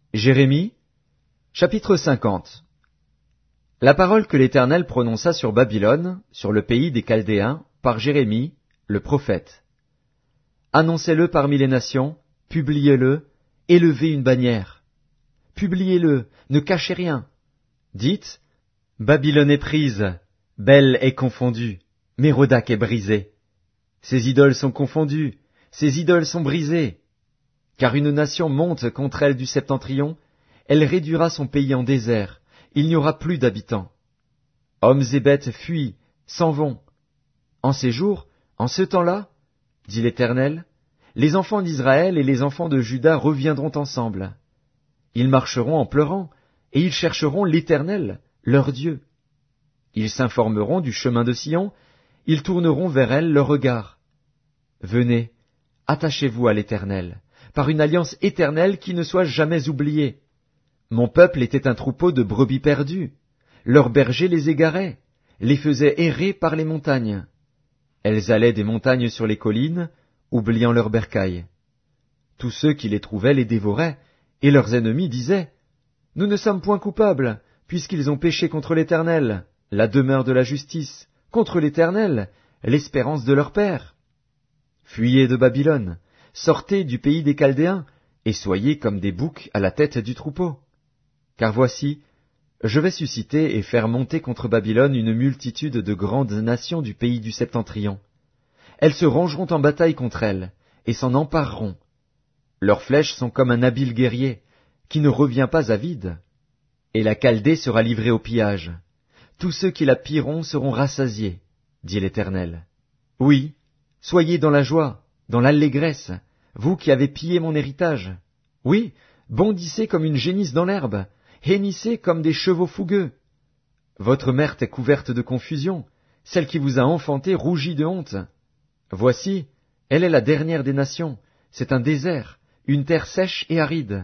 Jérémie, chapitre 50. La parole que l'Éternel prononça sur Babylone, sur le pays des Chaldéens, par Jérémie, le prophète. Annoncez-le parmi les nations, publiez-le, élevez une bannière. Publiez-le, ne cachez rien. Dites, Babylone est prise, Bel est confondue, Mérodach est brisé. Ses idoles sont confondues, ses idoles sont brisées. Car une nation monte contre elle du septentrion, elle réduira son pays en désert, il n'y aura plus d'habitants. Hommes et bêtes fuient, s'en vont. En ces jours, en ce temps-là, dit l'Éternel, les enfants d'Israël et les enfants de Juda reviendront ensemble. Ils marcheront en pleurant, et ils chercheront l'Éternel, leur Dieu. Ils s'informeront du chemin de Sion, ils tourneront vers elle leur regard. Venez, attachez-vous à l'Éternel, par une alliance éternelle qui ne soit jamais oubliée. Mon peuple était un troupeau de brebis perdues. Leurs bergers les égaraient, les faisaient errer par les montagnes. Elles allaient des montagnes sur les collines, oubliant leurs bercailles. Tous ceux qui les trouvaient les dévoraient, et leurs ennemis disaient, « Nous ne sommes point coupables, puisqu'ils ont péché contre l'Éternel, la demeure de la justice, contre l'Éternel, l'espérance de leur père. » Fuyez de Babylone, sortez du pays des Chaldéens, et soyez comme des boucs à la tête du troupeau. Car voici, je vais susciter et faire monter contre Babylone une multitude de grandes nations du pays du septentrion. Elles se rangeront en bataille contre elle, et s'en empareront. Leurs flèches sont comme un habile guerrier, qui ne revient pas à vide. Et la Chaldée sera livrée au pillage. Tous ceux qui la pilleront seront rassasiés, dit l'Éternel. Oui, soyez dans la joie, dans l'allégresse, vous qui avez pillé mon héritage. Oui, bondissez comme une génisse dans l'herbe, hennissez comme des chevaux fougueux. Votre mère est couverte de confusion, celle qui vous a enfanté rougit de honte. Voici, elle est la dernière des nations, c'est un désert, une terre sèche et aride.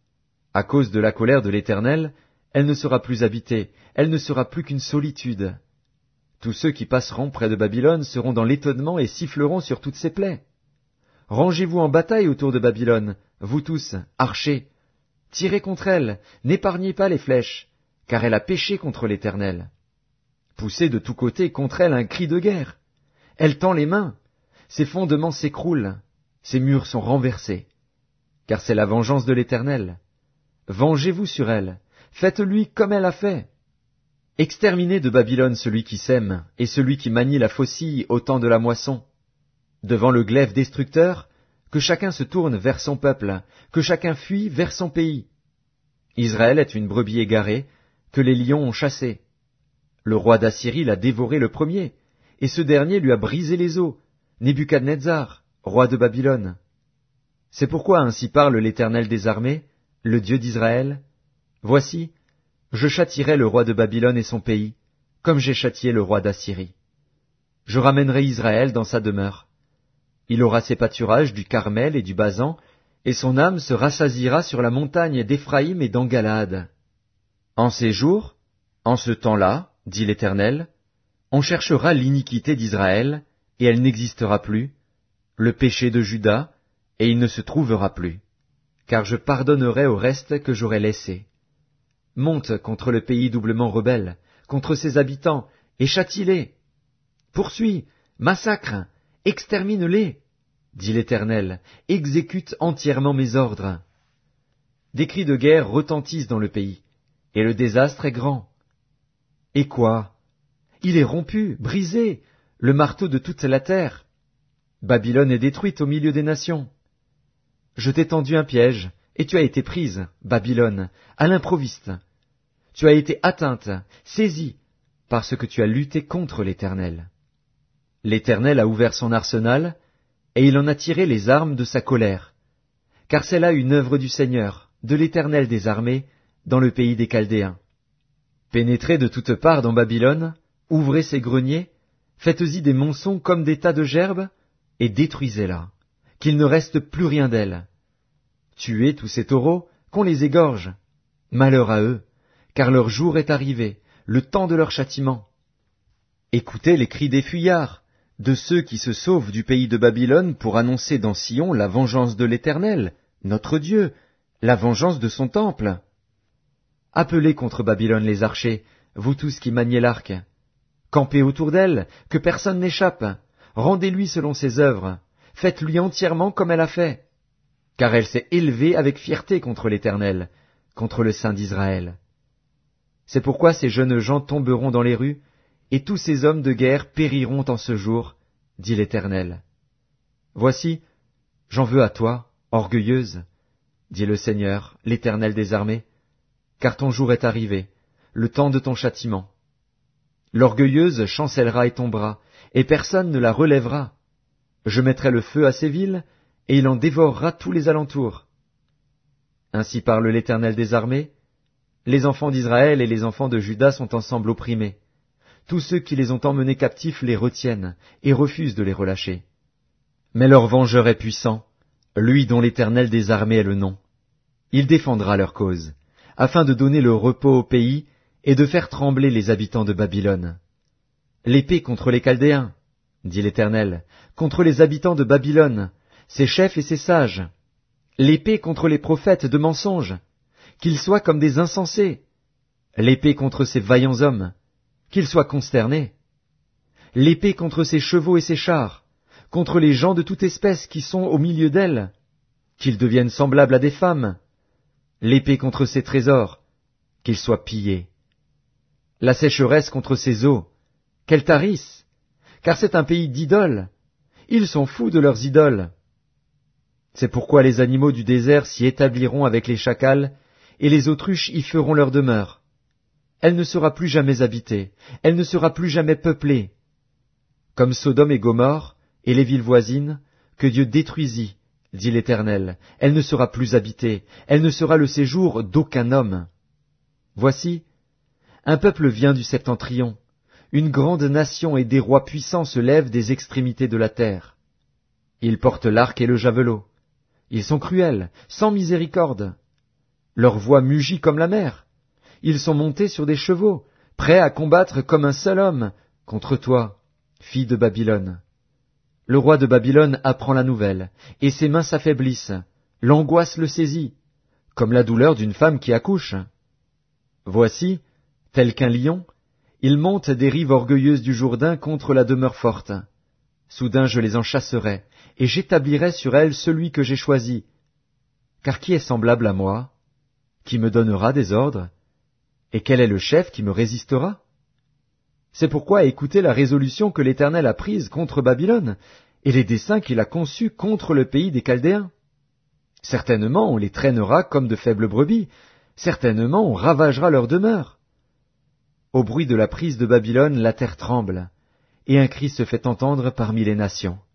À cause de la colère de l'Éternel, elle ne sera plus habitée, elle ne sera plus qu'une solitude. Tous ceux qui passeront près de Babylone seront dans l'étonnement et siffleront sur toutes ses plaies. Rangez-vous en bataille autour de Babylone, vous tous, archers. Tirez contre elle, n'épargnez pas les flèches, car elle a péché contre l'Éternel. Poussez de tous côtés contre elle un cri de guerre. Elle tend les mains, ses fondements s'écroulent, ses murs sont renversés. Car c'est la vengeance de l'Éternel. Vengez-vous sur elle, faites-lui comme elle a fait. Exterminez de Babylone celui qui sème, et celui qui manie la faucille au temps de la moisson. Devant le glaive destructeur, que chacun se tourne vers son peuple, que chacun fuit vers son pays. Israël est une brebis égarée, que les lions ont chassée. Le roi d'Assyrie l'a dévoré le premier, et ce dernier lui a brisé les os, Nebuchadnezzar, roi de Babylone. C'est pourquoi ainsi parle l'Éternel des armées, le Dieu d'Israël. Voici, je châtierai le roi de Babylone et son pays, comme j'ai châtié le roi d'Assyrie. Je ramènerai Israël dans sa demeure. Il aura ses pâturages du Carmel et du Basan, et son âme se rassasiera sur la montagne d'Éphraïm et d'En-Galaad. En ces jours, en ce temps-là, dit l'Éternel, on cherchera l'iniquité d'Israël, et elle n'existera plus, le péché de Juda, et il ne se trouvera plus, car je pardonnerai au reste que j'aurai laissé. Monte contre le pays doublement rebelle, contre ses habitants, et châtie-les. Poursuis, massacre, extermine-les, dit l'Éternel, exécute entièrement mes ordres. Des cris de guerre retentissent dans le pays, et le désastre est grand. Et quoi? Il est rompu, brisé, le marteau de toute la terre. Babylone est détruite au milieu des nations. Je t'ai tendu un piège, et tu as été prise, Babylone, à l'improviste. Tu as été atteinte, saisie, parce que tu as lutté contre l'Éternel. L'Éternel a ouvert son arsenal, et il en a tiré les armes de sa colère. Car c'est là une œuvre du Seigneur, de l'Éternel des armées, dans le pays des Chaldéens. Pénétrez de toutes parts dans Babylone, ouvrez ses greniers, faites-y des monceaux comme des tas de gerbes, et détruisez-la, qu'il ne reste plus rien d'elle. Tuez tous ces taureaux, qu'on les égorge. Malheur à eux, car leur jour est arrivé, le temps de leur châtiment. Écoutez les cris des fuyards, de ceux qui se sauvent du pays de Babylone pour annoncer dans Sion la vengeance de l'Éternel, notre Dieu, la vengeance de son temple. Appelez contre Babylone les archers, vous tous qui maniez l'arc. Campez autour d'elle, que personne n'échappe. Rendez-lui selon ses œuvres. Faites-lui entièrement comme elle a fait. Car elle s'est élevée avec fierté contre l'Éternel, contre le Saint d'Israël. C'est pourquoi ces jeunes gens tomberont dans les rues, et tous ces hommes de guerre périront en ce jour, dit l'Éternel. Voici, j'en veux à toi, orgueilleuse, dit le Seigneur, l'Éternel des armées, car ton jour est arrivé, le temps de ton châtiment. L'orgueilleuse chancellera et tombera, et personne ne la relèvera. Je mettrai le feu à ces villes, et il en dévorera tous les alentours. Ainsi parle l'Éternel des armées, les enfants d'Israël et les enfants de Juda sont ensemble opprimés. Tous ceux qui les ont emmenés captifs les retiennent, et refusent de les relâcher. Mais leur vengeur est puissant, lui dont l'Éternel des armées est le nom. Il défendra leur cause, afin de donner le repos au pays, et de faire trembler les habitants de Babylone. L'épée contre les Chaldéens, dit l'Éternel, contre les habitants de Babylone, ses chefs et ses sages. L'épée contre les prophètes de mensonges, qu'ils soient comme des insensés. L'épée contre ces vaillants hommes, qu'ils soient consternés. L'épée contre ses chevaux et ses chars, contre les gens de toute espèce qui sont au milieu d'elle, qu'ils deviennent semblables à des femmes. L'épée contre ses trésors, qu'ils soient pillés. La sécheresse contre ses eaux, qu'elle tarisse, car c'est un pays d'idoles. Ils sont fous de leurs idoles. C'est pourquoi les animaux du désert s'y établiront avec les chacals, et les autruches y feront leur demeure. Elle ne sera plus jamais habitée, elle ne sera plus jamais peuplée. Comme Sodome et Gomorrhe, et les villes voisines, que Dieu détruisit, dit l'Éternel, elle ne sera plus habitée, elle ne sera le séjour d'aucun homme. Voici, un peuple vient du septentrion, une grande nation et des rois puissants se lèvent des extrémités de la terre. Ils portent l'arc et le javelot. Ils sont cruels, sans miséricorde. Leur voix mugit comme la mer. Ils sont montés sur des chevaux, prêts à combattre comme un seul homme contre toi, fille de Babylone. Le roi de Babylone apprend la nouvelle, et ses mains s'affaiblissent. L'angoisse le saisit, comme la douleur d'une femme qui accouche. Voici, tel qu'un lion, il monte des rives orgueilleuses du Jourdain contre la demeure forte. Soudain je les en chasserai, et j'établirai sur elles celui que j'ai choisi. Car qui est semblable à moi? Qui me donnera des ordres? Et quel est le chef qui me résistera? C'est pourquoi écoutez la résolution que l'Éternel a prise contre Babylone, et les desseins qu'il a conçus contre le pays des Chaldéens. Certainement on les traînera comme de faibles brebis, certainement on ravagera leur demeure. Au bruit de la prise de Babylone, la terre tremble, et un cri se fait entendre parmi les nations.